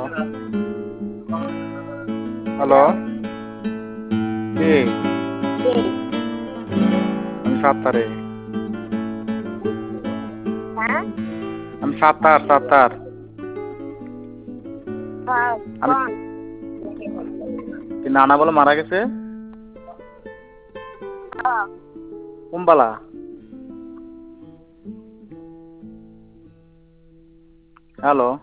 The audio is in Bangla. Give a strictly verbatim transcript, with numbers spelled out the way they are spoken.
হ্যালো কে? আমি সাত্তারে। হ্যাঁ? আমি সাত্তার সাত্তার। হ্যাঁ, আমি কোন? কি নানা বলে মারা গেছে? হ্যাঁ। কুম্বালা। হ্যালো